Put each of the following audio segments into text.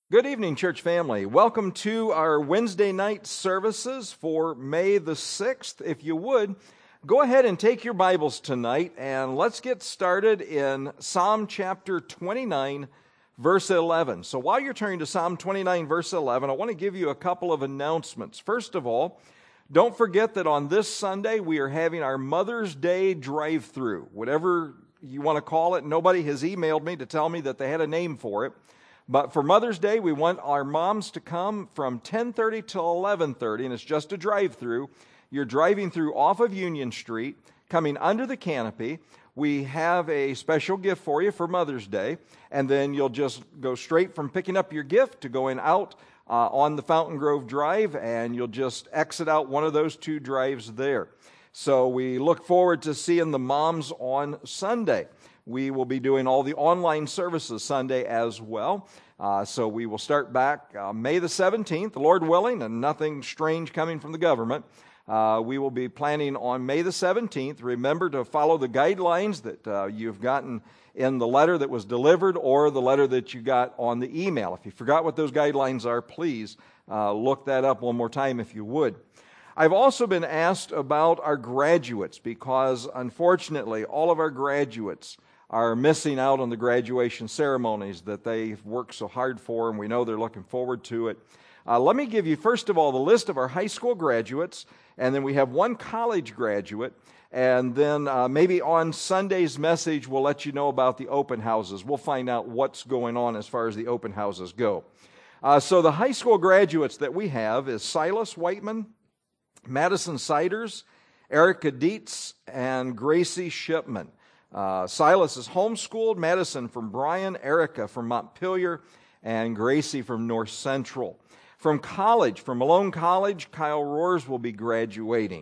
Good evening, church family. Welcome to our Wednesday night services for May the 6th. If you would, go ahead and take your Bibles tonight and let's get started in Psalm chapter 29, verse 11. So while you're turning to Psalm 29, verse 11, I want to give you a couple of announcements. First of all, don't forget that on this Sunday we are having our Mother's Day drive-through. Whatever you want to call it, nobody has emailed me to tell me that they had a name for it. But for Mother's Day, we want our moms to come from 10:30 till 11:30, and it's just a drive-through. You're driving through off of Union Street, coming under the canopy. We have a special gift for you for Mother's Day, and then you'll just go straight from picking up your gift to going out on the Fountain Grove Drive, and you'll just exit out one of those two drives there. So we look forward to seeing the moms on Sunday. We will be doing all the online services Sunday as well. So we will start back May the 17th, Lord willing, and nothing strange coming from the government. We will be planning on May the 17th. Remember to follow the guidelines that you've gotten in the letter that was delivered or the letter that you got on the email. If you forgot what those guidelines are, please look that up one more time if you would. I've also been asked about our graduates because, unfortunately, all of our graduates are missing out on the graduation ceremonies that they've worked so hard for, and we know they're looking forward to it. Let me give you, first of all, the list of our high school graduates, and then we have one college graduate, and then maybe on Sunday's message we'll let you know about the open houses. We'll find out what's going on as far as the open houses go. So the high school graduates that we have is Silas Whiteman, Madison Siders, Erica Dietz, and Gracie Shipman. Silas is homeschooled, Madison from Bryan, Erica from Montpelier, and Gracie from North Central. From college, from Malone College, Kyle Roars will be graduating.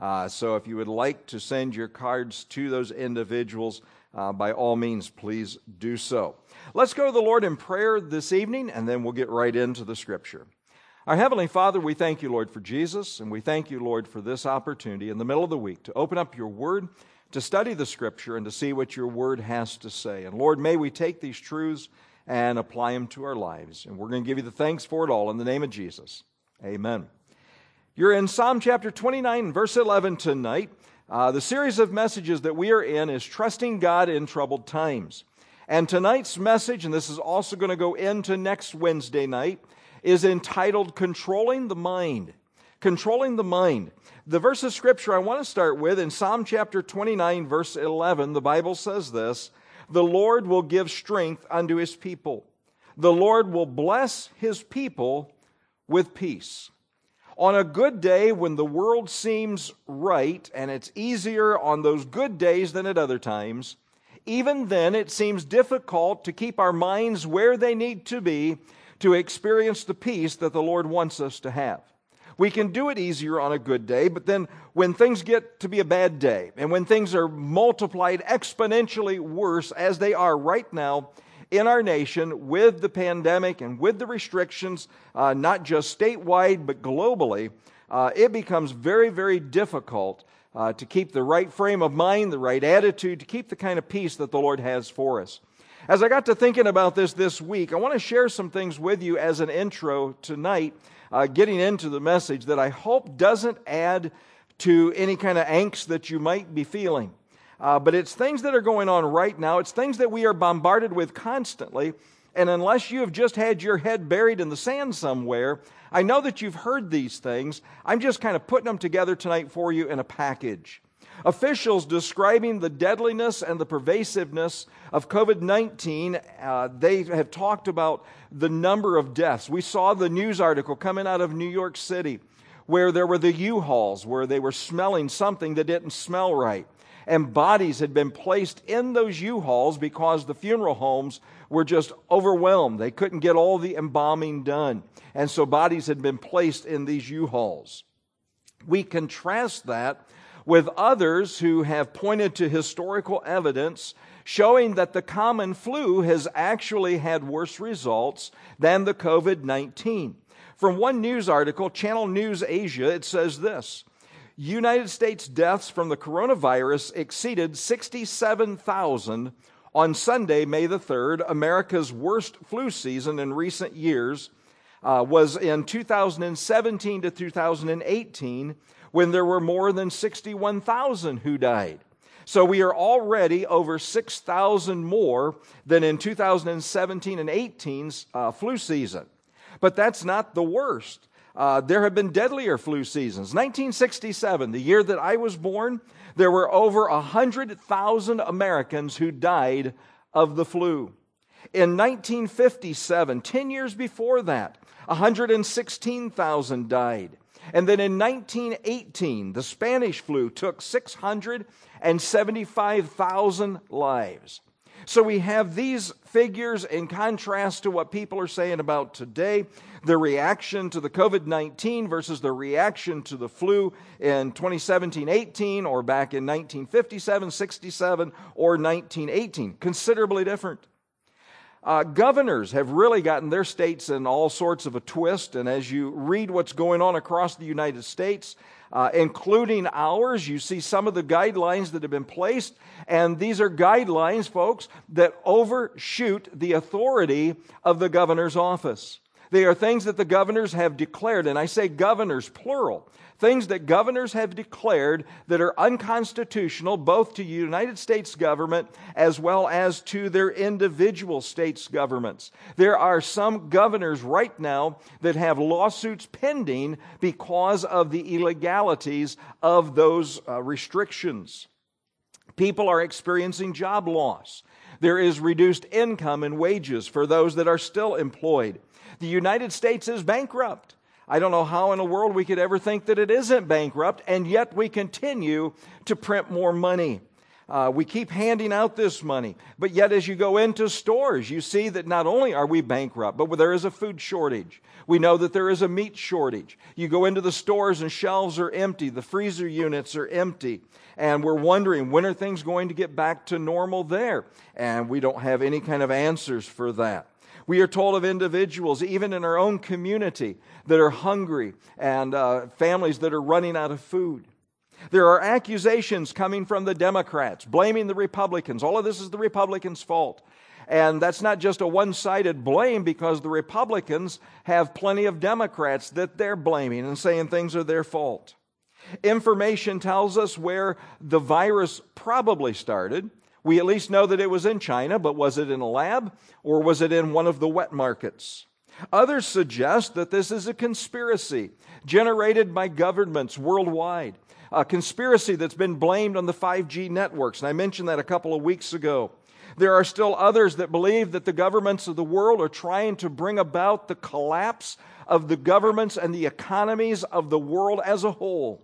So if you would like to send your cards to those individuals, by all means, please do so. Let's go to the Lord in prayer this evening, and then we'll get right into the Scripture. Our Heavenly Father, we thank you, Lord, for Jesus, and we thank you, Lord, for this opportunity in the middle of the week to open up your Word, to study the Scripture, and to see what your Word has to say. And Lord, may we take these truths and apply them to our lives. And we're going to give you the thanks for it all in the name of Jesus. Amen. You're in Psalm chapter 29, verse 11 tonight. The series of messages that we are in is Trusting God in Troubled Times. And tonight's message, and this is also going to go into next Wednesday night, is entitled Controlling the Mind. Controlling the mind. The verse of Scripture I want to start with in Psalm chapter 29, verse 11, the Bible says this: "The Lord will give strength unto His people. The Lord will bless His people with peace." On a good day when the world seems right, and it's easier on those good days than at other times, even then it seems difficult to keep our minds where they need to be to experience the peace that the Lord wants us to have. We can do it easier on a good day, but then when things get to be a bad day, and when things are multiplied exponentially worse, as they are right now in our nation with the pandemic and with the restrictions, not just statewide, but globally, it becomes very, very difficult to keep the right frame of mind, the right attitude, to keep the kind of peace that the Lord has for us. As I got to thinking about this week, I want to share some things with you as an intro tonight, getting into the message that I hope doesn't add to any kind of angst that you might be feeling. But it's things that are going on right now. It's things that we are bombarded with constantly. And unless you have just had your head buried in the sand somewhere, I know that you've heard these things. I'm just kind of putting them together tonight for you in a package. Officials describing the deadliness and the pervasiveness of COVID-19, they have talked about the number of deaths. We saw the news article coming out of New York City where there were the U-Hauls, where they were smelling something that didn't smell right. And bodies had been placed in those U-Hauls because the funeral homes were just overwhelmed. They couldn't get all the embalming done. And so bodies had been placed in these U-Hauls. We contrast that with others who have pointed to historical evidence showing that the common flu has actually had worse results than the COVID-19. From one news article, Channel News Asia, it says this: United States deaths from the coronavirus exceeded 67,000 On Sunday, May the 3rd, America's worst flu season in recent years was in 2017 to 2018, when there were more than 61,000 who died. So we are already over 6,000 more than in 2017 and 18's flu season. But that's not the worst. There have been deadlier flu seasons. 1967, the year that I was born, there were over 100,000 Americans who died of the flu. In 1957, 10 years before that, 116,000 died. And then in 1918, the Spanish flu took 675,000 lives. So we have these figures in contrast to what people are saying about today, the reaction to the COVID-19 versus the reaction to the flu in 2017-18 or back in 1957-67 or 1918. Considerably different. Governors have really gotten their states in all sorts of a twist, and as you read what's going on across the United States, including ours, you see some of the guidelines that have been placed, and these are guidelines, folks, that overshoot the authority of the governor's office. They are things that the governors have declared, and I say governors, plural, things that governors have declared that are unconstitutional both to the United States government as well as to their individual states' governments. There are some governors right now that have lawsuits pending because of the illegalities of those restrictions. People are experiencing job loss. There is reduced income and wages for those that are still employed. The United States is bankrupt. I don't know how in the world we could ever think that it isn't bankrupt, and yet we continue to print more money. We keep handing out this money, but yet as you go into stores, you see that not only are we bankrupt, but there is a food shortage. We know that there is a meat shortage. You go into the stores and shelves are empty, the freezer units are empty, and we're wondering, when are things going to get back to normal there? And we don't have any kind of answers for that. We are told of individuals, even in our own community, that are hungry and families that are running out of food. There are accusations coming from the Democrats, blaming the Republicans. All of this is the Republicans' fault. And that's not just a one-sided blame, because the Republicans have plenty of Democrats that they're blaming and saying things are their fault. Information tells us where the virus probably started. We at least know that it was in China, but was it in a lab or was it in one of the wet markets? Others suggest that this is a conspiracy generated by governments worldwide, a conspiracy that's been blamed on the 5G networks, and I mentioned that a couple of weeks ago. There are still others that believe that the governments of the world are trying to bring about the collapse of the governments and the economies of the world as a whole.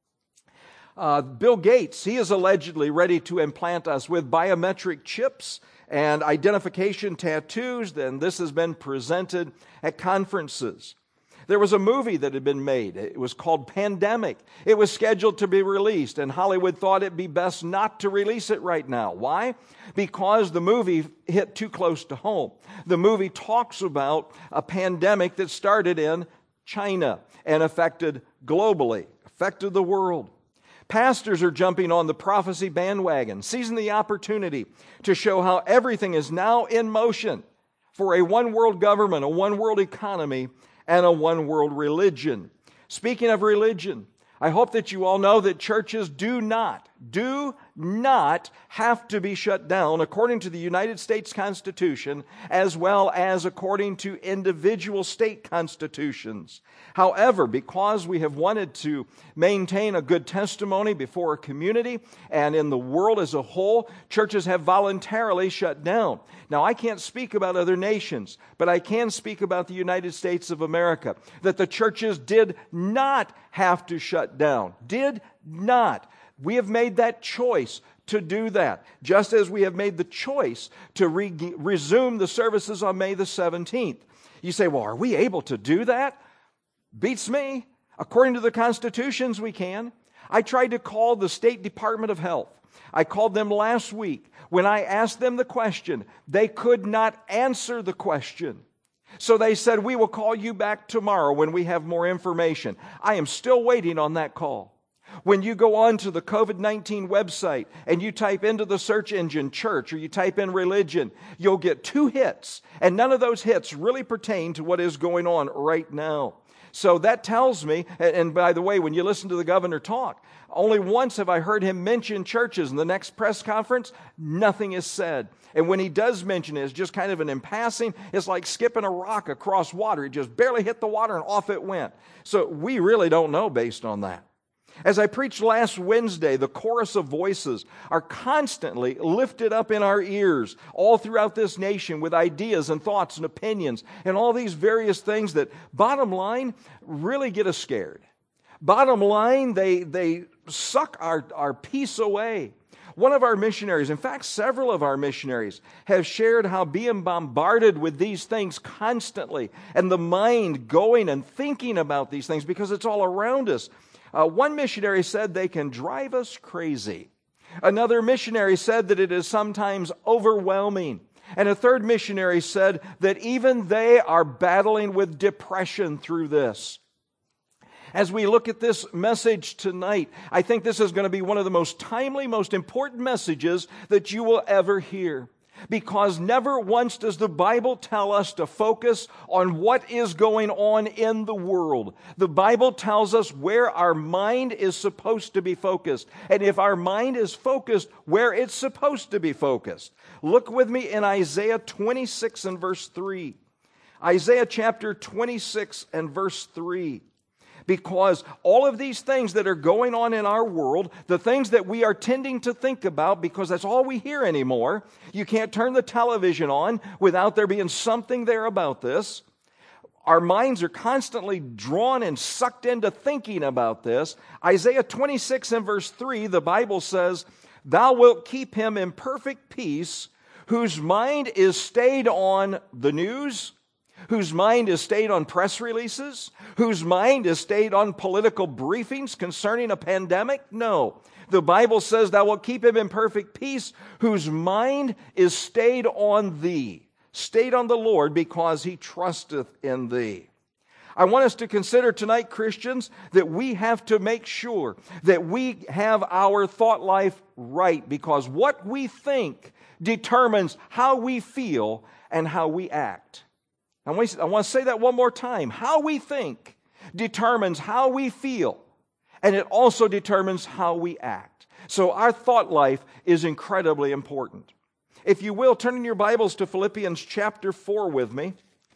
Bill Gates, he is allegedly ready to implant us with biometric chips and identification tattoos, and this has been presented at conferences. There was a movie that had been made. It was called Pandemic. It was scheduled to be released, and Hollywood thought it'd be best not to release it right now. Why? Because the movie hit too close to home. The movie talks about a pandemic that started in China and affected globally, affected the world. Pastors are jumping on the prophecy bandwagon, seizing the opportunity to show how everything is now in motion for a one-world government, a one-world economy, and a one-world religion. Speaking of religion, I hope that you all know that churches do not have to be shut down according to the United States Constitution, as well as according to individual state constitutions. However, because we have wanted to maintain a good testimony before a community and in the world as a whole, churches have voluntarily shut down. Now, I can't speak about other nations, but I can speak about the United States of America, that the churches did not have to shut down. Did not. We have made that choice to do that, just as we have made the choice to resume the services on May the 17th. You say, well, are we able to do that? Beats me. According to the constitutions, we can. I tried to call the State Department of Health. I called them last week. When I asked them the question, they could not answer the question. So they said, we will call you back tomorrow when we have more information. I am still waiting on that call. When you go on to the COVID-19 website and you type into the search engine church or you type in religion, you'll get 2 hits, and none of those hits really pertain to what is going on right now. So that tells me, and by the way, when you listen to the governor talk, only once have I heard him mention churches. In the next press conference, nothing is said. And when he does mention it, it's just kind of an in passing. It's like skipping a rock across water. It just barely hit the water and off it went. So we really don't know based on that. As I preached last Wednesday, the chorus of voices are constantly lifted up in our ears all throughout this nation with ideas and thoughts and opinions and all these various things that, bottom line, really get us scared. Bottom line, they suck our peace away. One of our missionaries, in fact, several of our missionaries, have shared how being bombarded with these things constantly and the mind going and thinking about these things because it's all around us. One missionary said they can drive us crazy. Another missionary said that it is sometimes overwhelming. And a third missionary said that even they are battling with depression through this. As we look at this message tonight, I think this is going to be one of the most timely, most important messages that you will ever hear. Because never once does the Bible tell us to focus on what is going on in the world. The Bible tells us where our mind is supposed to be focused. And if our mind is focused where it's supposed to be focused. Look with me in Isaiah 26 and verse 3. Isaiah chapter 26 and verse 3. Because all of these things that are going on in our world, the things that we are tending to think about, because that's all we hear anymore, you can't turn the television on without there being something there about this. Our minds are constantly drawn and sucked into thinking about this. Isaiah 26 and verse 3, the Bible says, "Thou wilt keep him in perfect peace, whose mind is stayed on the news," whose mind is stayed on press releases, whose mind is stayed on political briefings concerning a pandemic? No. The Bible says, "Thou wilt keep him in perfect peace, whose mind is stayed on thee," stayed on the Lord, because he trusteth in thee. I want us to consider tonight, Christians, that we have to make sure that we have our thought life right, because what we think determines how we feel and how we act. I want to say that one more time. How we think determines how we feel, and it also determines how we act. So our thought life is incredibly important. If you will, turn in your Bibles to Philippians chapter 4 with me,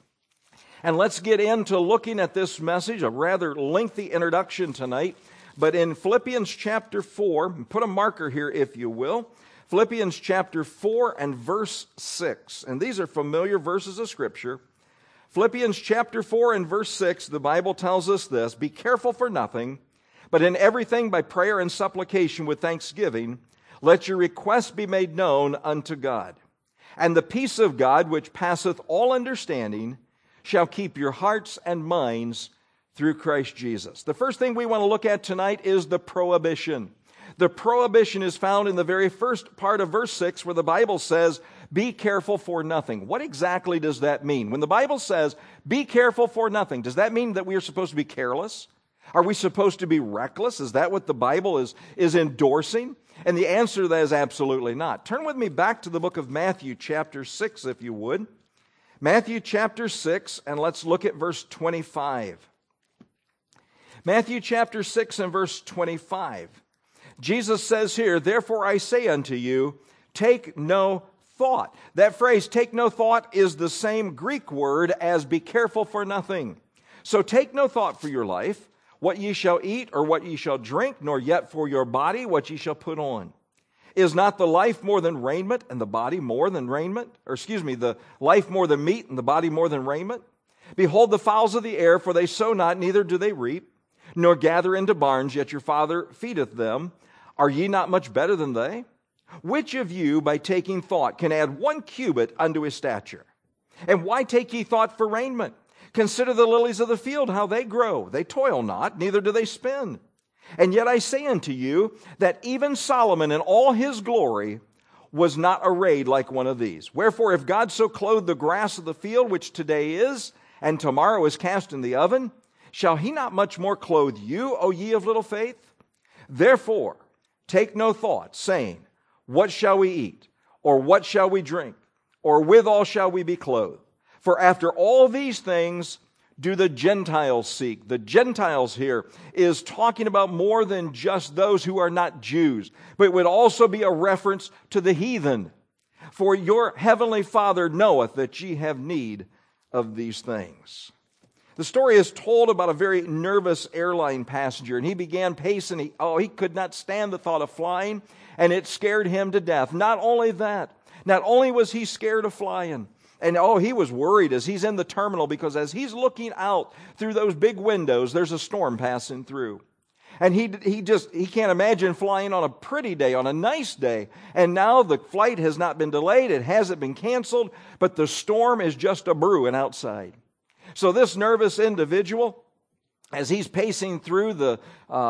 and let's get into looking at this message, a rather lengthy introduction tonight. But in Philippians chapter 4, put a marker here if you will, Philippians chapter 4 and verse 6. And these are familiar verses of Scripture. Philippians chapter 4 and verse 6, the Bible tells us this: "Be careful for nothing, but in everything by prayer and supplication with thanksgiving, let your requests be made known unto God. And the peace of God, which passeth all understanding, shall keep your hearts and minds through Christ Jesus." The first thing we want to look at tonight is the prohibition. The prohibition is found in the very first part of verse 6, where the Bible says, "Be careful for nothing." What exactly does that mean? When the Bible says, "Be careful for nothing," does that mean that we are supposed to be careless? Are we supposed to be reckless? Is that what the Bible is endorsing? And the answer to that is absolutely not. Turn with me back to the book of Matthew chapter 6, if you would. Matthew chapter 6, and let's look at verse 25. Matthew chapter 6 and verse 25. Jesus says here, "Therefore I say unto you, take no thought." That phrase, "take no thought," is the same Greek word as "be careful for nothing." So take no thought for your life, what ye shall eat or what ye shall drink, nor yet for your body what ye shall put on. Is not the life more than raiment, and the body more than raiment? The life more than meat, and the body more than raiment? Behold the fowls of the air, for they sow not, neither do they reap, nor gather into barns, yet your Father feedeth them. Are ye not much better than they? Which of you, by taking thought, can add 1 cubit unto his stature? And why take ye thought for raiment? Consider the lilies of the field, how they grow. They toil not, neither do they spin. And yet I say unto you, that even Solomon in all his glory was not arrayed like one of these. Wherefore, if God so clothe the grass of the field, which today is, and tomorrow is cast in the oven, shall he not much more clothe you, O ye of little faith? Therefore, take no thought, saying, what shall we eat? Or what shall we drink? Or withal shall we be clothed? For after all these things do the Gentiles seek. The Gentiles here is talking about more than just those who are not Jews, but it would also be a reference to the heathen. For your heavenly Father knoweth that ye have need of these things. The story is told about a very nervous airline passenger, and he began pacing. He could not stand the thought of flying, and it scared him to death. Not only that, not only was he scared of flying, and he was worried as he's in the terminal, because as he's looking out through those big windows, there's a storm passing through. And he can't imagine flying on a pretty day, on a nice day. And now the flight has not been delayed, it hasn't been canceled, but the storm is just a brewing outside. So this nervous individual, as he's pacing through the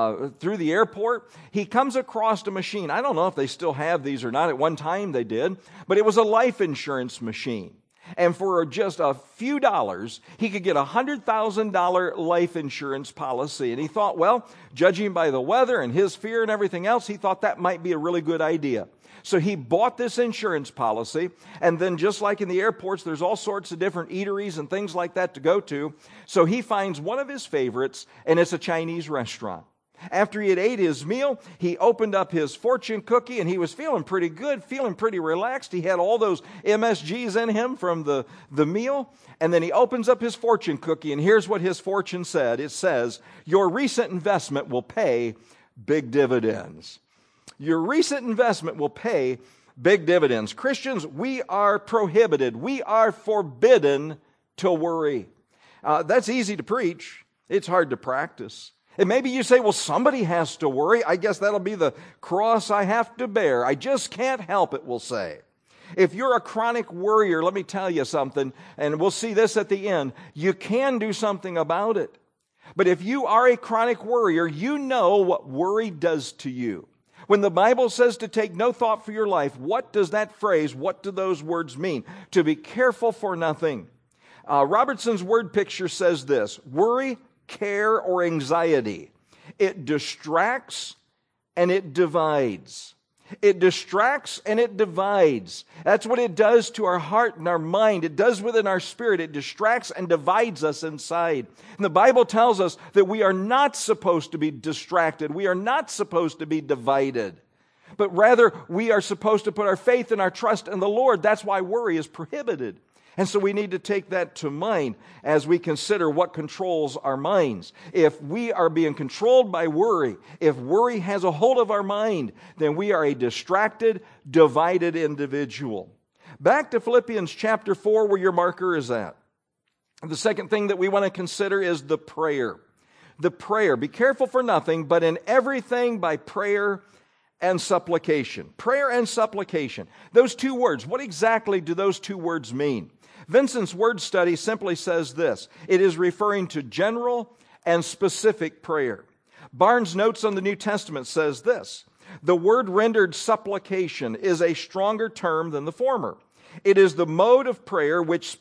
airport, he comes across a machine. I don't know if they still have these or not. At one time they did, but it was a life insurance machine. And for just a few dollars, he could get a $100,000 life insurance policy. And he thought, well, judging by the weather and his fear and everything else, he thought that might be a really good idea. So he bought this insurance policy, and then just like in the airports, there's all sorts of different eateries and things like that to go to. So he finds one of his favorites, and it's a Chinese restaurant. After he had ate his meal, he opened up his fortune cookie, and he was feeling pretty good, feeling pretty relaxed. He had all those MSGs in him from the meal. And then he opens up his fortune cookie, and here's what his fortune said. It says, your recent investment will pay big dividends. Your recent investment will pay big dividends. Christians, we are prohibited. We are forbidden to worry. That's easy to preach. It's hard to practice. And maybe you say, well, somebody has to worry. I guess that'll be the cross I have to bear. I just can't help it, we'll say. If you're a chronic worrier, let me tell you something, and we'll see this at the end. You can do something about it. But if you are a chronic worrier, you know what worry does to you. When the Bible says to take no thought for your life, what does that phrase, what do those words mean? To be careful for nothing. Robertson's word picture says this: worry, care, or anxiety. It distracts and it divides. It distracts and it divides. That's what it does to our heart and our mind. It does within our spirit. It distracts and divides us inside. And the Bible tells us that we are not supposed to be distracted. We are not supposed to be divided. But rather, we are supposed to put our faith and our trust in the Lord. That's why worry is prohibited. And so we need to take that to mind as we consider what controls our minds. If we are being controlled by worry, if worry has a hold of our mind, then we are a distracted, divided individual. Back to Philippians chapter 4, where your marker is at. The second thing that we want to consider is the prayer. The prayer. Be careful for nothing, but in everything by prayer and supplication. Prayer and supplication. Those two words, what exactly do those two words mean? Vincent's word study simply says this: it is referring to general and specific prayer. Barnes' notes on the New Testament says this: the word rendered supplication is a stronger term than the former. It is the mode of prayer which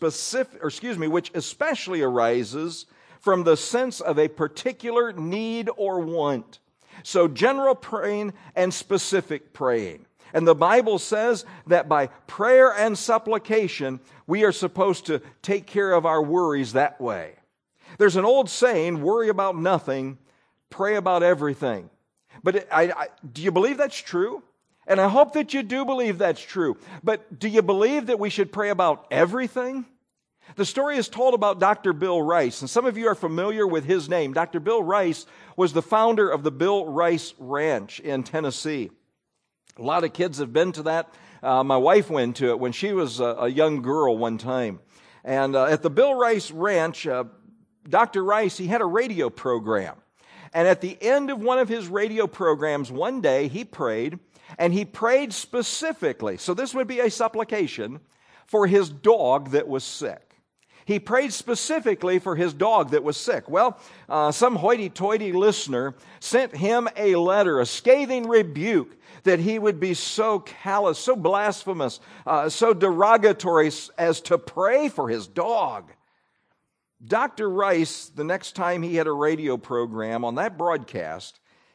especially arises from the sense of a particular need or want. So general praying and specific praying. And the Bible says that by prayer and supplication, we are supposed to take care of our worries that way. There's an old saying, worry about nothing, pray about everything. But do you believe that's true? And I hope that you do believe that's true. But do you believe that we should pray about everything? The story is told about Dr. Bill Rice, and some of you are familiar with his name. Dr. Bill Rice was the founder of the Bill Rice Ranch in Tennessee. A lot of kids have been to that. My wife went to it when she was a young girl one time. And at the Bill Rice Ranch, Dr. Rice, he had a radio program. And at the end of one of his radio programs, one day he prayed, and he prayed specifically, so this would be a supplication, for his dog that was sick. He prayed specifically for his dog that was sick. Well, some hoity-toity listener sent him a letter, a scathing rebuke, that he would be so callous, so blasphemous, so derogatory as to pray for his dog. Dr. Rice, the next time he had a radio program, on that broadcast,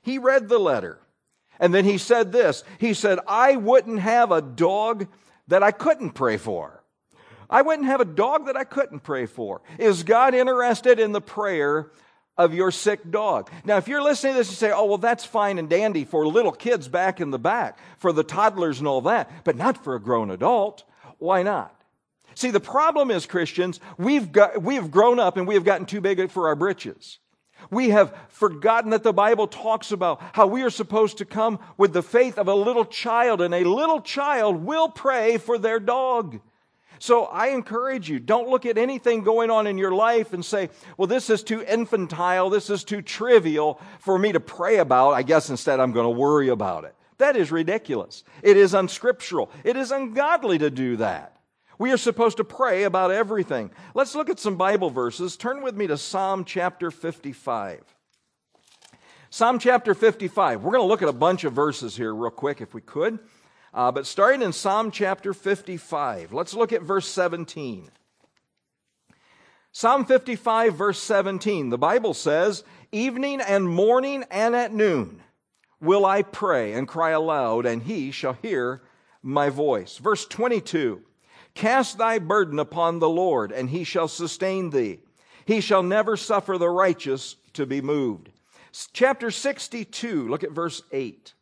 He read the letter. And then he said this. He said, I wouldn't have a dog that I couldn't pray for. I wouldn't have a dog that I couldn't pray for. Is God interested in the prayer of your sick dog? Now, if you're listening to this, you say, oh, well, that's fine and dandy for little kids back in the back, for the toddlers and all that, but not for a grown adult. Why not? See, the problem is, Christians, we have grown up and we have gotten too big for our britches. We have forgotten that the Bible talks about how we are supposed to come with the faith of a little child, and a little child will pray for their dog. So I encourage you, don't look at anything going on in your life and say, well, this is too infantile, this is too trivial for me to pray about. I guess instead I'm going to worry about it. That is ridiculous. It is unscriptural. It is ungodly to do that. We are supposed to pray about everything. Let's look at some Bible verses. Turn with me to Psalm chapter 55. Psalm chapter 55. We're going to look at a bunch of verses here real quick if we could. But starting in Psalm chapter 55, let's look at verse 17. Psalm 55, verse 17, the Bible says, evening and morning and at noon will I pray and cry aloud, and he shall hear my voice. Verse 22, cast thy burden upon the Lord, and he shall sustain thee. He shall never suffer the righteous to be moved. Chapter 62, look at verse 8.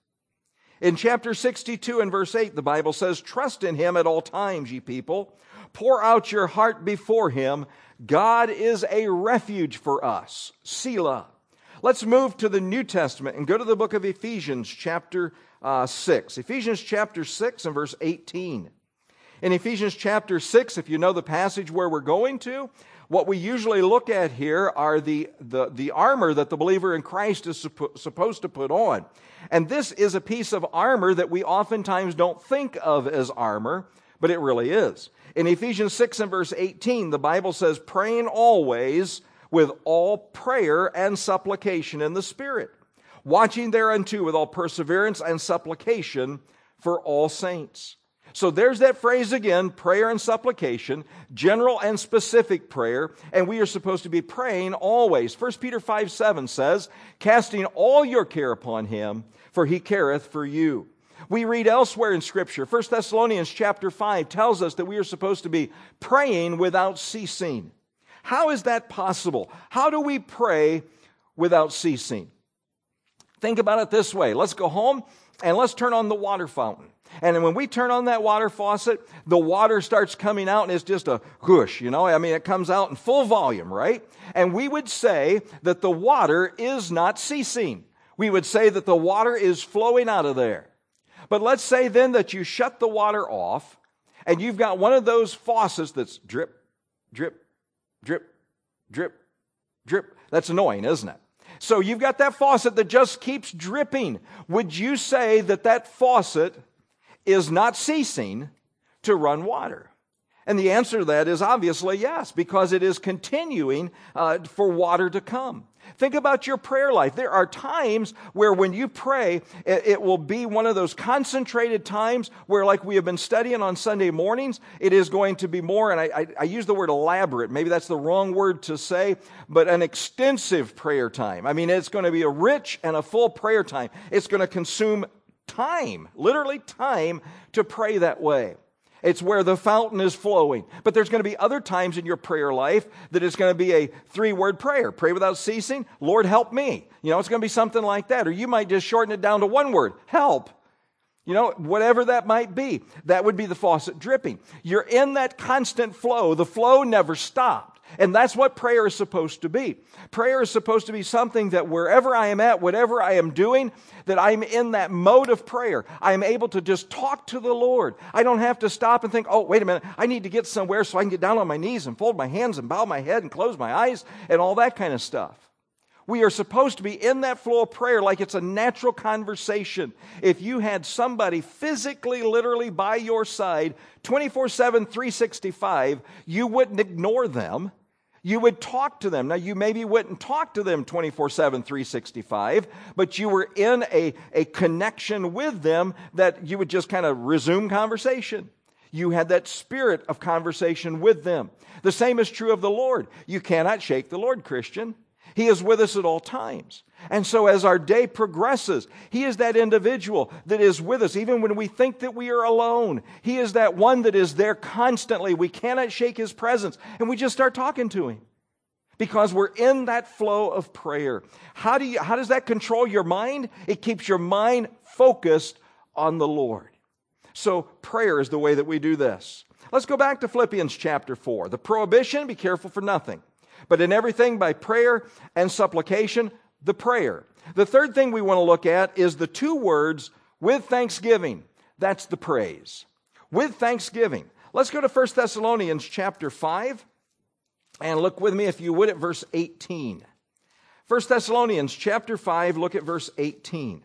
In chapter 62 and verse 8, the Bible says, trust in him at all times, ye people. Pour out your heart before him. God is a refuge for us. Selah. Let's move to the New Testament and go to the book of Ephesians chapter 6. Ephesians chapter 6 and verse 18. In Ephesians chapter 6, if you know the passage where we're going to, what we usually look at here are the armor that the believer in Christ is supposed to put on. And this is a piece of armor that we oftentimes don't think of as armor, but it really is. In Ephesians 6 and verse 18, the Bible says, praying always with all prayer and supplication in the Spirit, watching thereunto with all perseverance and supplication for all saints. So there's that phrase again, prayer and supplication, general and specific prayer, and we are supposed to be praying always. 1 Peter 5:7 says, casting all your care upon him, for he careth for you. We read elsewhere in Scripture, 1 Thessalonians chapter 5 tells us that we are supposed to be praying without ceasing. How is that possible? How do we pray without ceasing? Think about it this way. Let's go home and let's turn on the water fountain. And when we turn on that water faucet, the water starts coming out and it's just a whoosh, it comes out in full volume, right? And we would say that the water is not ceasing. We would say that the water is flowing out of there. But let's say then that you shut the water off and you've got one of those faucets that's drip, drip, drip, drip, drip. That's annoying, isn't it? So you've got that faucet that just keeps dripping. Would you say that that faucet is not ceasing to run water? And the answer to that is obviously yes, because it is continuing for water to come. Think about your prayer life. There are times where when you pray, it will be one of those concentrated times where, like we have been studying on Sunday mornings, it is going to be more, and I use the word elaborate, maybe that's the wrong word to say, but an extensive prayer time. It's going to be a rich and a full prayer time. It's going to consume time, literally time, to pray that way. It's where the fountain is flowing. But there's going to be other times in your prayer life that it's going to be a 3-word prayer. Pray without ceasing. Lord, help me. It's going to be something like that. Or you might just shorten it down to 1 word. Help. Whatever that might be. That would be the faucet dripping. You're in that constant flow. The flow never stopped. And that's what prayer is supposed to be. Prayer is supposed to be something that wherever I am at, whatever I am doing, that I'm in that mode of prayer. I am able to just talk to the Lord. I don't have to stop and think, oh, wait a minute, I need to get somewhere so I can get down on my knees and fold my hands and bow my head and close my eyes and all that kind of stuff. We are supposed to be in that flow of prayer like it's a natural conversation. If you had somebody physically, literally by your side, 24/7, 365, you wouldn't ignore them. You would talk to them. Now, you maybe wouldn't talk to them 24/7, 365, but you were in a connection with them that you would just kind of resume conversation. You had that spirit of conversation with them. The same is true of the Lord. You cannot shake the Lord, Christian. He is with us at all times. And so as our day progresses, He is that individual that is with us even when we think that we are alone. He is that one that is there constantly. We cannot shake His presence. And we just start talking to Him because we're in that flow of prayer. How does that control your mind? It keeps your mind focused on the Lord. So prayer is the way that we do this. Let's go back to Philippians chapter 4. The prohibition, be careful for nothing, but in everything by prayer and supplication, the prayer. The third thing we want to look at is the two words, with thanksgiving. That's the praise. With thanksgiving. Let's go to 1 Thessalonians chapter 5, and look with me, if you would, at verse 18. 1 Thessalonians chapter 5, look at verse 18.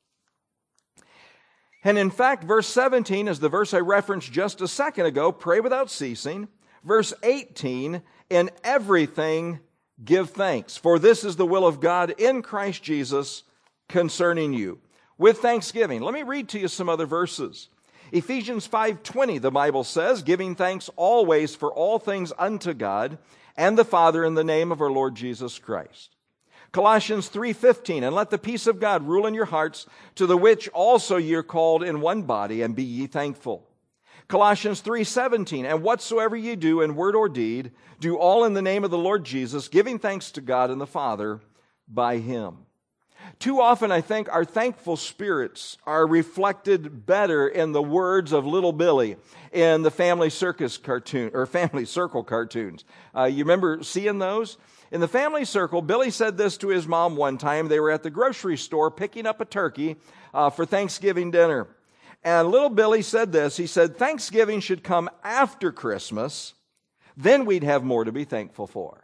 And in fact, verse 17 is the verse I referenced just a second ago, pray without ceasing. Verse 18, in everything give thanks, for this is the will of God in Christ Jesus concerning you. With thanksgiving. Let me read to you some other verses. Ephesians 5:20, the Bible says, giving thanks always for all things unto God and the Father in the name of our Lord Jesus Christ. Colossians 3:15, and let the peace of God rule in your hearts, to the which also ye are called in one body, and be ye thankful. Colossians 3:17, and whatsoever ye do in word or deed, do all in the name of the Lord Jesus, giving thanks to God and the Father by Him. Too often, I think, our thankful spirits are reflected better in the words of Little Billy in the Family Circus cartoon, or Family Circle cartoons. You remember seeing those? In the Family Circle, Billy said this to his mom one time. They were at the grocery store picking up a turkey for Thanksgiving dinner. And little Billy said this. He said, Thanksgiving should come after Christmas. Then we'd have more to be thankful for.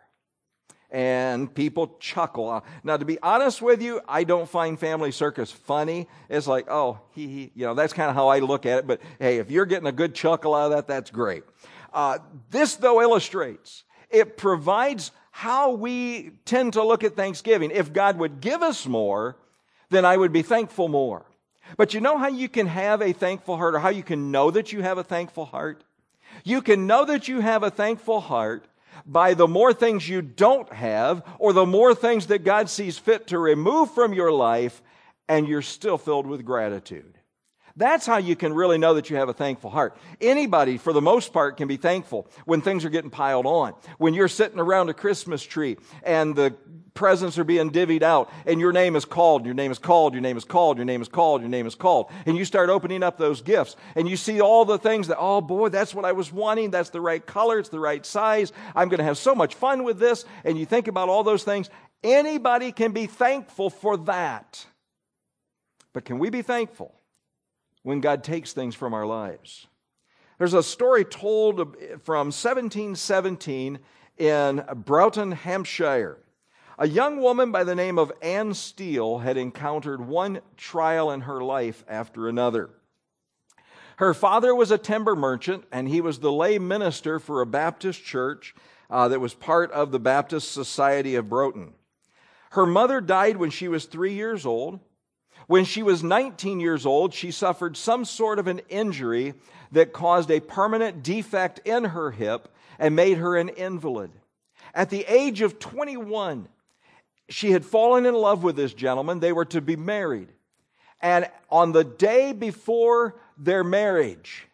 And people chuckle. Now, to be honest with you, I don't find Family Circus funny. It's like, oh, he. You know, that's kind of how I look at it. But hey, if you're getting a good chuckle out of that, that's great. This, though, illustrates. It provides how we tend to look at Thanksgiving. If God would give us more, then I would be thankful more. But you know how you can have a thankful heart, or how you can know that you have a thankful heart? You can know that you have a thankful heart by the more things you don't have, or the more things that God sees fit to remove from your life, and you're still filled with gratitude. That's how you can really know that you have a thankful heart. Anybody, for the most part, can be thankful when things are getting piled on. When you're sitting around a Christmas tree and the presents are being divvied out and your name is called, your name is called, your name is called, your name is called, your name is called. And you start opening up those gifts and you see all the things that, oh boy, that's what I was wanting. That's the right color. It's the right size. I'm going to have so much fun with this. And you think about all those things. Anybody can be thankful for that. But can we be thankful when God takes things from our lives? There's a story told from 1717 in Broughton, Hampshire. A young woman by the name of Anne Steele had encountered one trial in her life after another. Her father was a timber merchant, and he was the lay minister for a Baptist church that was part of the Baptist Society of Broughton. Her mother died when she was 3 years old. When she was 19 years old, she suffered some sort of an injury that caused a permanent defect in her hip and made her an invalid. At the age of 21, she had fallen in love with this gentleman. They were to be married. And on the day before their marriage,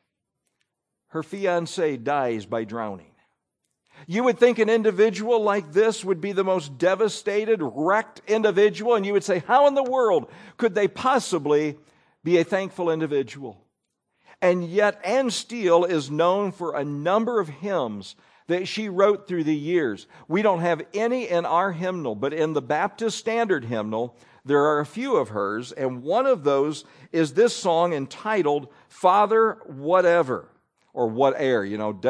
her fiancé dies by drowning. You would think an individual like this would be the most devastated, wrecked individual, and you would say, how in the world could they possibly be a thankful individual? And yet Anne Steele is known for a number of hymns that she wrote through the years. We don't have any in our hymnal, but in the Baptist Standard Hymnal, there are a few of hers, and one of those is this song entitled, Father Whatever, or Whate'er,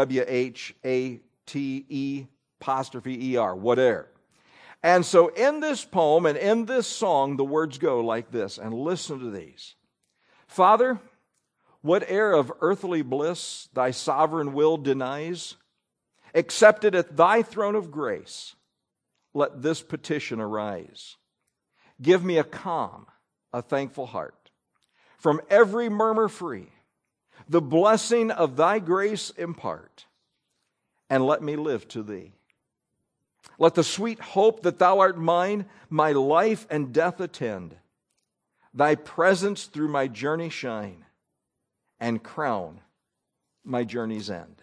WHATE''ER, whatever. And so in this poem and in this song, the words go like this, and listen to these. Father, whate'er of earthly bliss thy sovereign will denies, accepted at thy throne of grace, let this petition arise. Give me a calm, a thankful heart, from every murmur free, the blessing of thy grace impart, and let me live to thee. Let the sweet hope that thou art mine, my life and death attend. Thy presence through my journey shine, and crown my journey's end.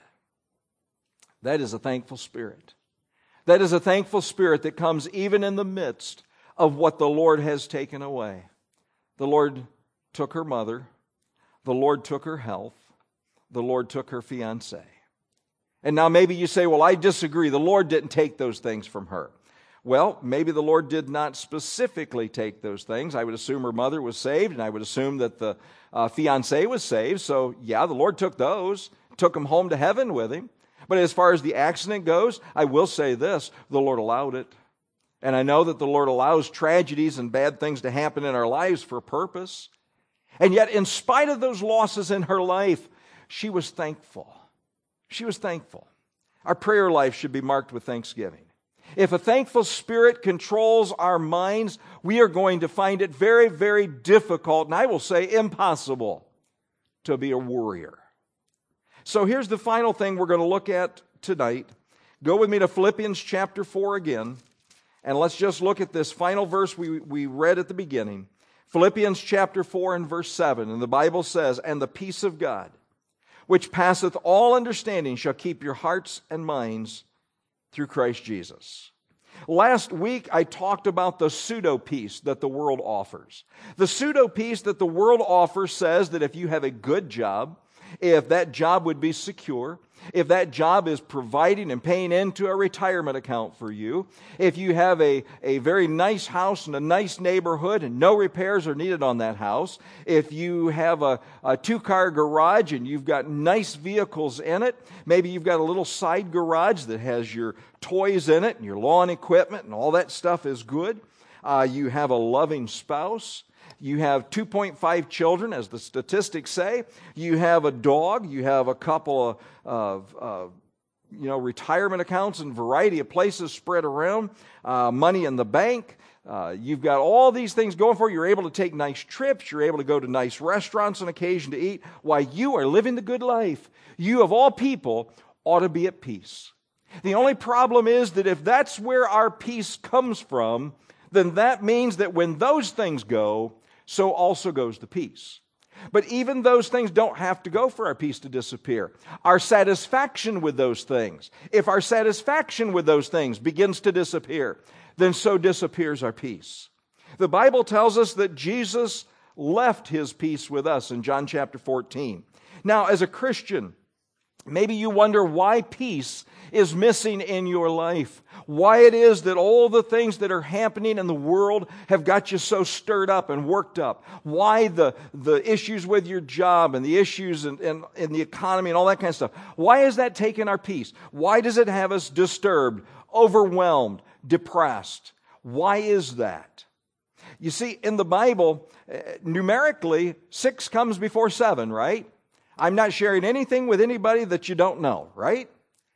That is a thankful spirit. That is a thankful spirit that comes even in the midst of what the Lord has taken away. The Lord took her mother. The Lord took her health. The Lord took her fiancé. And now maybe you say, well, I disagree. The Lord didn't take those things from her. Well, maybe the Lord did not specifically take those things. I would assume her mother was saved, and I would assume that the fiancé was saved. So, yeah, the Lord took those, took them home to heaven with him. But as far as the accident goes, I will say this, the Lord allowed it. And I know that the Lord allows tragedies and bad things to happen in our lives for a purpose. And yet, in spite of those losses in her life, she was thankful. She was thankful. Our prayer life should be marked with thanksgiving. If a thankful spirit controls our minds, we are going to find it very, very difficult, and I will say impossible, to be a worrier. So here's the final thing we're going to look at tonight. Go with me to Philippians chapter 4 again, and let's just look at this final verse we read at the beginning. Philippians chapter 4 and verse 7, and the Bible says, "And the peace of God, which passeth all understanding, shall keep your hearts and minds through Christ Jesus." Last week, I talked about the pseudo-peace that the world offers. The pseudo-peace that the world offers says that if you have a good job, if that job would be secure, if that job is providing and paying into a retirement account for you, if you have a very nice house in a nice neighborhood and no repairs are needed on that house, if you have a two-car garage and you've got nice vehicles in it, maybe you've got a little side garage that has your toys in it and your lawn equipment and all that stuff is good, you have a loving spouse, you have 2.5 children, as the statistics say. You have a dog. You have a couple of retirement accounts in a variety of places spread around. Money in the bank. You've got all these things going for you. You're able to take nice trips. You're able to go to nice restaurants on occasion to eat. Why, you are living the good life. You, of all people, ought to be at peace. The only problem is that if that's where our peace comes from, then that means that when those things go, so also goes the peace. But even those things don't have to go for our peace to disappear. Our satisfaction with those things, if our satisfaction with those things begins to disappear, then so disappears our peace. The Bible tells us that Jesus left His peace with us in John chapter 14. Now, as a Christian, maybe you wonder why peace is missing in your life. Why it is that all the things that are happening in the world have got you so stirred up and worked up. Why the issues with your job and the issues in the economy and all that kind of stuff. Why is that taking our peace? Why does it have us disturbed, overwhelmed, depressed? Why is that? You see, in the Bible, numerically, 6 comes before 7, right? I'm not sharing anything with anybody that you don't know, right?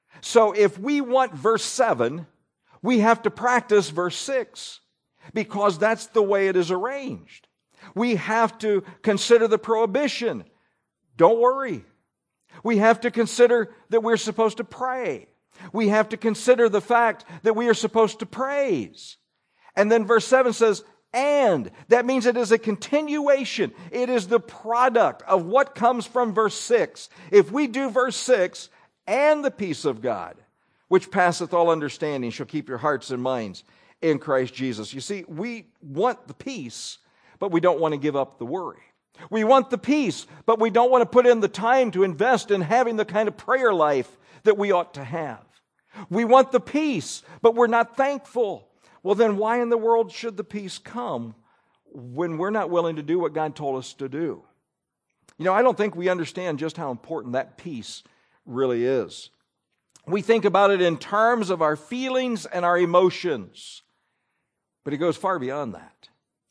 So if we want verse 7, we have to practice verse 6 because that's the way it is arranged. We have to consider the prohibition. Don't worry. We have to consider that we're supposed to pray. We have to consider the fact that we are supposed to praise. And then verse 7 says, and. That means it is a continuation. It is the product of what comes from verse 6. If we do verse 6, and the peace of God, which passeth all understanding, shall keep your hearts and minds in Christ Jesus. You see, we want the peace, but we don't want to give up the worry. We want the peace, but we don't want to put in the time to invest in having the kind of prayer life that we ought to have. We want the peace, but we're not thankful. Well, then why in the world should the peace come when we're not willing to do what God told us to do? You know, I don't think we understand just how important that peace really is. We think about it in terms of our feelings and our emotions, but it goes far beyond that.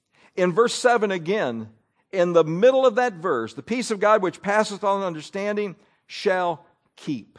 In verse 7 again, in the middle of that verse, the peace of God which passeth all understanding shall keep.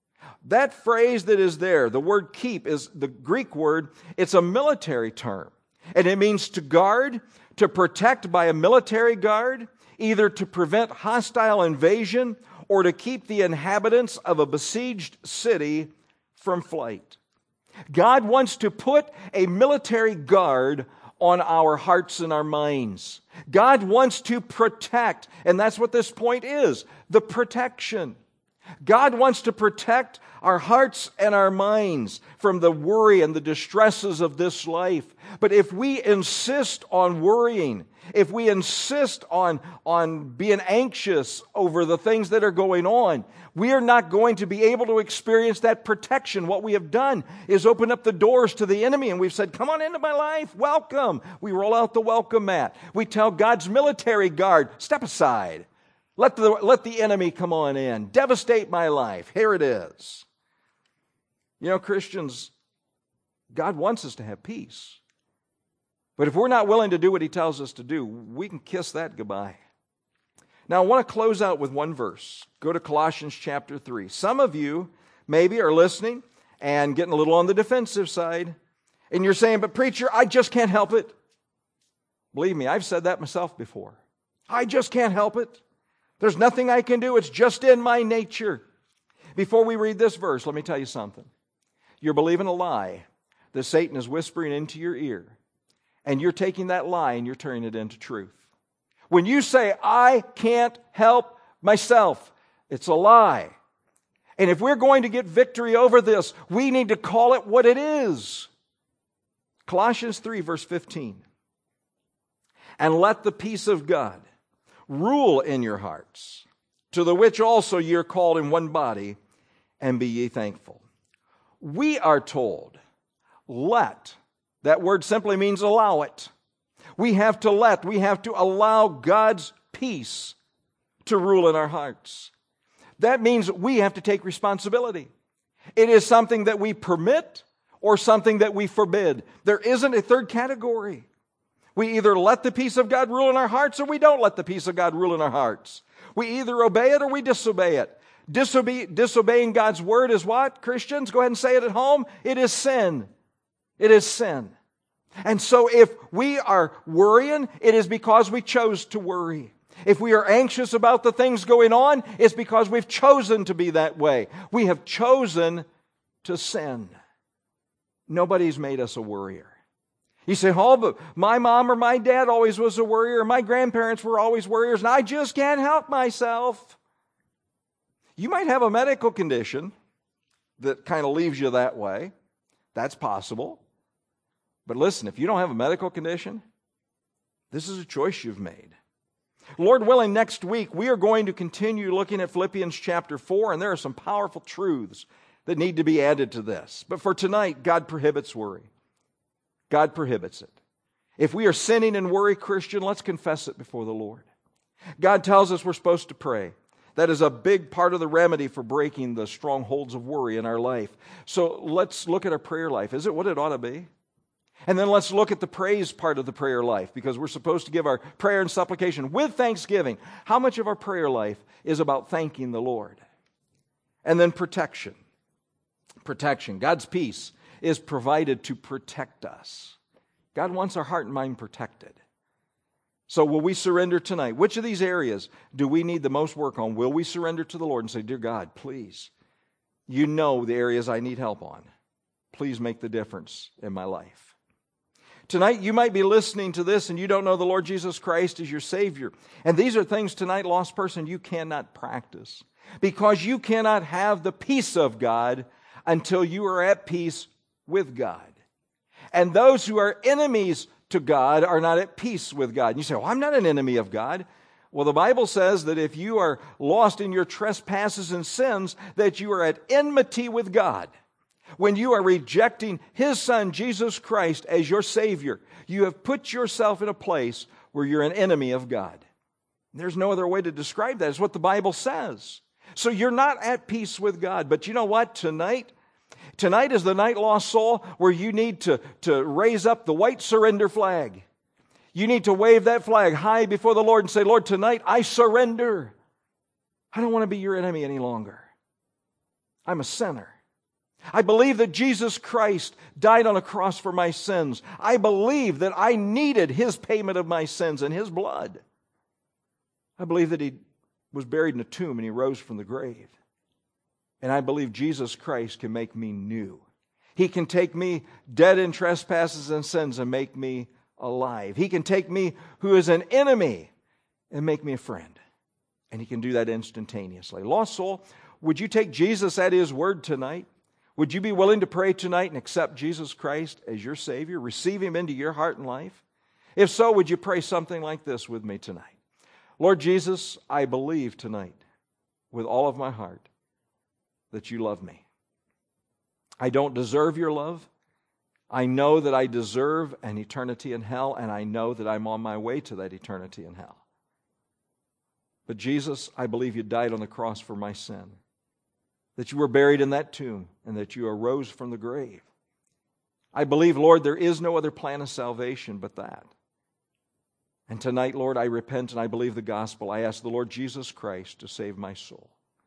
That phrase that is there, the word keep, is the Greek word. It's a military term, and it means to guard, to protect by a military guard, either to prevent hostile invasion or to keep the inhabitants of a besieged city from flight. God wants to put a military guard on our hearts and our minds. God wants to protect, and that's what this point is, the protection. God wants to protect our hearts and our minds from the worry and the distresses of this life. But if we insist on worrying, if we insist on being anxious over the things that are going on, we are not going to be able to experience that protection. What we have done is open up the doors to the enemy, and we've said, come on into my life, welcome. We roll out the welcome mat. We tell God's military guard, step aside. Let the enemy come on in. Devastate my life. Here it is. You know, Christians, God wants us to have peace. But if we're not willing to do what He tells us to do, we can kiss that goodbye. Now, I want to close out with one verse. Go to Colossians chapter 3. Some of you maybe are listening and getting a little on the defensive side. And you're saying, but preacher, I just can't help it. Believe me, I've said that myself before. I just can't help it. There's nothing I can do. It's just in my nature. Before we read this verse, let me tell you something. You're believing a lie that Satan is whispering into your ear. And you're taking that lie and you're turning it into truth. When you say, I can't help myself, it's a lie. And if we're going to get victory over this, we need to call it what it is. Colossians 3, verse 15. And let the peace of God rule in your hearts, to the which also ye are called in one body, and be ye thankful. We are told, let. That word simply means allow it. We have to allow God's peace to rule in our hearts. That means we have to take responsibility. It is something that we permit or something that we forbid. There isn't a third category. We either let the peace of God rule in our hearts or we don't let the peace of God rule in our hearts. We either obey it or we disobey it. Disobeying God's word is what, Christians? Go ahead and say it at home. It is sin. It is sin. And so if we are worrying, it is because we chose to worry. If we are anxious about the things going on, it's because we've chosen to be that way. We have chosen to sin. Nobody's made us a worrier. You say, oh, but my mom or my dad always was a worrier, my grandparents were always worriers, and I just can't help myself. You might have a medical condition that kind of leaves you that way. That's possible. But listen, if you don't have a medical condition, this is a choice you've made. Lord willing, next week we are going to continue looking at Philippians chapter 4, and there are some powerful truths that need to be added to this. But for tonight, God prohibits worry. God prohibits it. If we are sinning in worry, Christian, let's confess it before the Lord. God tells us we're supposed to pray. That is a big part of the remedy for breaking the strongholds of worry in our life. So let's look at our prayer life. Is it what it ought to be? And then let's look at the praise part of the prayer life, because we're supposed to give our prayer and supplication with thanksgiving. How much of our prayer life is about thanking the Lord? And then protection. Protection. God's peace is provided to protect us. God wants our heart and mind protected. So will we surrender tonight? Which of these areas do we need the most work on? Will we surrender to the Lord and say, dear God, please, you know the areas I need help on. Please make the difference in my life. Tonight, you might be listening to this and you don't know the Lord Jesus Christ as your Savior. And these are things tonight, lost person, you cannot practice, because you cannot have the peace of God until you are at peace with God. And those who are enemies to God are not at peace with God. And you say, well, I'm not an enemy of God. Well, the Bible says that if you are lost in your trespasses and sins, that you are at enmity with God. When you are rejecting His Son, Jesus Christ, as your Savior, you have put yourself in a place where you're an enemy of God. There's no other way to describe that. It's what the Bible says. So you're not at peace with God. But you know what? Tonight is the night, lost soul, where you need to raise up the white surrender flag. You need to wave that flag high before the Lord and say, Lord, tonight I surrender. I don't want to be your enemy any longer. I'm a sinner. I believe that Jesus Christ died on a cross for my sins. I believe that I needed His payment of my sins and His blood. I believe that He was buried in a tomb and He rose from the grave. And I believe Jesus Christ can make me new. He can take me dead in trespasses and sins and make me alive. He can take me who is an enemy and make me a friend. And He can do that instantaneously. Lost soul, would you take Jesus at His word tonight? Would you be willing to pray tonight and accept Jesus Christ as your Savior? Receive Him into your heart and life? If so, would you pray something like this with me tonight? Lord Jesus, I believe tonight with all of my heart that You love me. I don't deserve Your love. I know that I deserve an eternity in hell, and I know that I'm on my way to that eternity in hell. But Jesus, I believe You died on the cross for my sin, that You were buried in that tomb, and that You arose from the grave. I believe, Lord, there is no other plan of salvation but that. And tonight, Lord, I repent and I believe the gospel. I ask the Lord Jesus Christ to save my soul.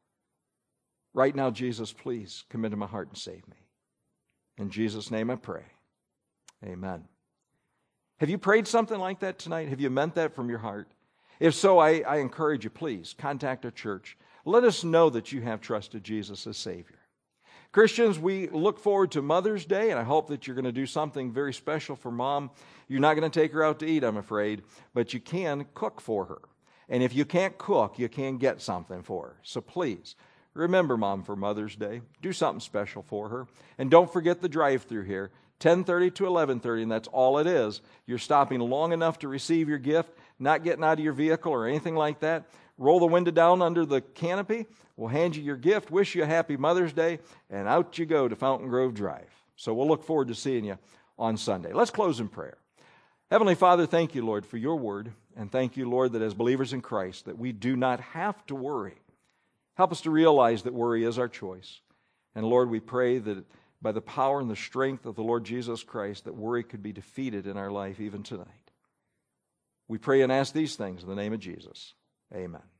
Right now, Jesus, please come into my heart and save me. In Jesus' name I pray. Amen. Have you prayed something like that tonight? Have you meant that from your heart? If so, I encourage you, please contact our church. Let us know that you have trusted Jesus as Savior. Christians, we look forward to Mother's Day, and I hope that you're going to do something very special for Mom. You're not going to take her out to eat, I'm afraid, but you can cook for her. And if you can't cook, you can get something for her. So please, remember Mom for Mother's Day. Do something special for her. And don't forget the drive-thru here, 10:30 to 11:30, and that's all it is. You're stopping long enough to receive your gift, not getting out of your vehicle or anything like that. Roll the window down under the canopy. We'll hand you your gift, wish you a happy Mother's Day, and out you go to Fountain Grove Drive. So we'll look forward to seeing you on Sunday. Let's close in prayer. Heavenly Father, thank You, Lord, for Your word, and thank You, Lord, that as believers in Christ, that we do not have to worry. Help us to realize that worry is our choice. And Lord, we pray that by the power and the strength of the Lord Jesus Christ, that worry could be defeated in our life even tonight. We pray and ask these things in the name of Jesus. Amen.